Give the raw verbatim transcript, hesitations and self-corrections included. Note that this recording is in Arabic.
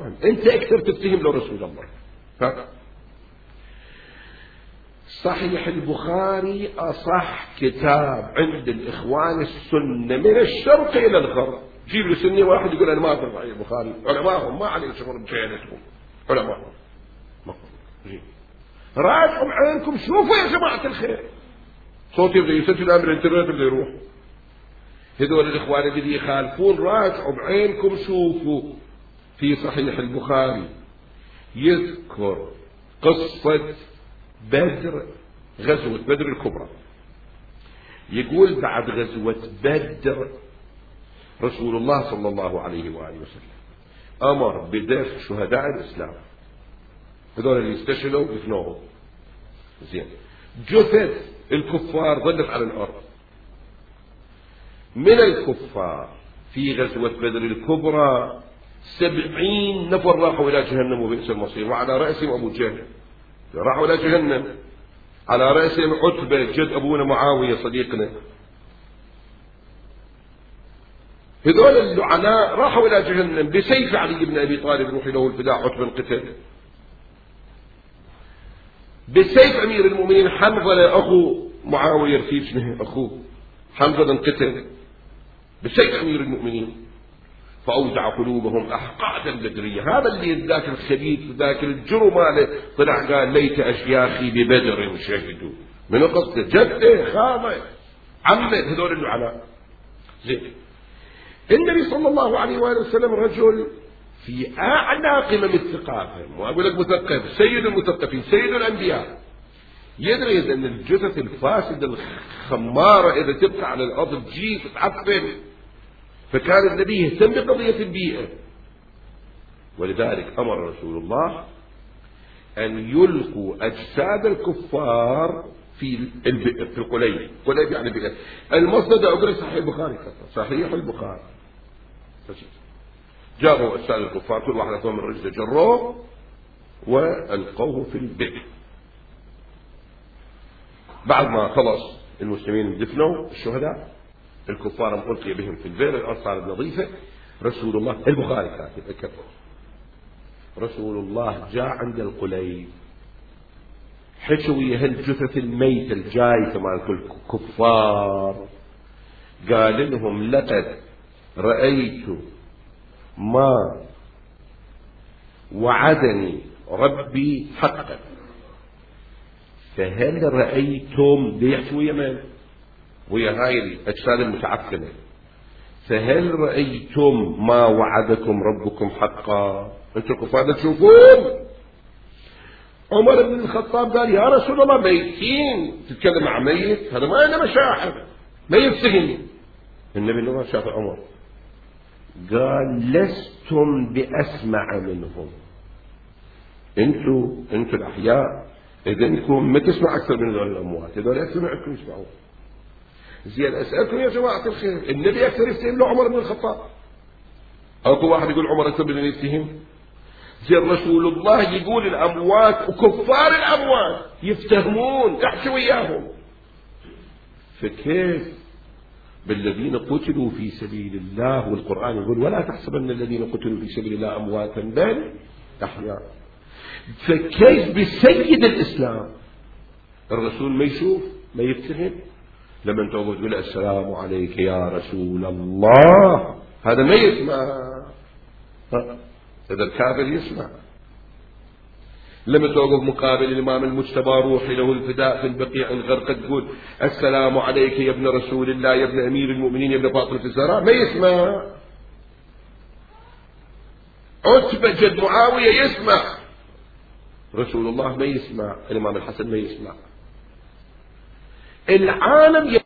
طبعا أنت أكثر تتهم لرسول الله. ها؟ صحيح البخاري أصح كتاب عند الإخوان السنة من الشرق إلى الغرب. جيب له سني واحد يقول أنا ما أقرأ صحيح البخاري، علماءهم ما عليه شغل بجهالتهم، علماءهم راجعوا بعينكم شوفوا يا جماعة الخير. صوتي يبدأ يسجل أمر الانترنت يبدأ يروح. هذول الإخوان اللي يخالفون راجعوا بعينكم شوفوا في صحيح البخاري يذكر قصة بدر، غزوة بدر الكبرى. يقول بعد غزوة بدر رسول الله صلى الله عليه وآله وسلم أمر بدفن شهداء الإسلام، هذول اللي استشهدوا دفنوهم. زين، جثث الكفار ظلت على الأرض. من الكفار في غزوة بدر الكبرى سبعين نفر راحوا إلى جهنم وبئس المصير، وعلى رأسهم أبو جهل. راحوا إلى جهنم على رأسهم عتبة جد أبونا معاوية صديقنا. هذول اللعناء راحوا إلى جهنم بسيف علي بن أبي طالب روح له الفداء. عتبة انقتل بسيف أمير المؤمنين حنظلة أخو معاوية رفيق اسمه أخوه حنظلة انقتل بسيف أمير المؤمنين. فأودع قلوبهم أحقادا بدرية. هذا اللي ذاك الخبيث ذاك الجرم ماله طلع قال ليت أشياخي ببدر شهدوا. من قصده جده خاضه عمه هذول اللعناء. زين، النبي صلى الله عليه وآله وسلم رجل في أعلى قمم الثقافة، وأقول لك مثقف سيد المثقفين سيد الأنبياء، يدري أن الجثث الفاسدة الخمارة إذا تبقى على الأرض تجي تتعفن. فكان النبي يهتم بقضية البيئة، ولذلك أمر رسول الله أن يلقوا أجساد الكفار في البئر في القليب. قليب يعني بئر. المصدر أقول صحيح البخاري، صحيح البخاري جابوا أجساد الكفار كل واحد أعطوه من رجله جروه وألقوه في البئر. بعد ما خلص المسلمين دفنوا الشهداء الكفار ألقي بهم في البئر، الأرض صارت نظيفة. رسول الله البخاري كاتب اكبر رسول الله جاء عند القليب حشوي هالجثث الميتة الجايفة مال الكفار، قال لهم لقد رأيت ما وعدني ربي حقا، فهل رأيتم بيحكي ويا من؟ ويا هاي الأجساد المتعفنة. فهل رأيتم ما وعدكم ربكم حقا؟ أنتم كفار تشوفون. عمر بن الخطاب قال يا رسول الله ميتين تتكلم مع ميت؟ هذا ما أنا مشاعر ميت سجن. النبي ما شاف عمر قال لستم بأسمع منهم. انتوا انتوا الأحياء إذا انكم ما تسمع أكثر من هذول الأموات، هذول أكثر منكم يسمعون. زين، أسألكم يا جماعة الخير، النبي أكثر يفتهم له عمر بن الخطاب؟ أو واحد يقول عمر أكثر من يفتهم؟ زين، رسول الله يقول الأموات وكفار الأموات يفتهمون احكي وياهم، فكيف بالذين قتلوا في سبيل الله؟ والقرآن يقول ولا تحسبن الذين قتلوا في سبيل الله أمواتا بل أحياء. فكيف بسيد الإسلام الرسول ما يشوف ما يفتهم؟ لما انت تقول السلام عليك يا رسول الله هذا ما يسمع، هذا الكافر يسمع. لما توقف مقابل الإمام المجتبى روحي له الفداء في البقيع الغرقد تقول السلام عليك يا ابن رسول الله يا ابن أمير المؤمنين يا ابن فاطمة الزهراء، ما يسمع. عتبة جد معاوية يسمع، رسول الله ما يسمع، الإمام الحسن ما يسمع. العالم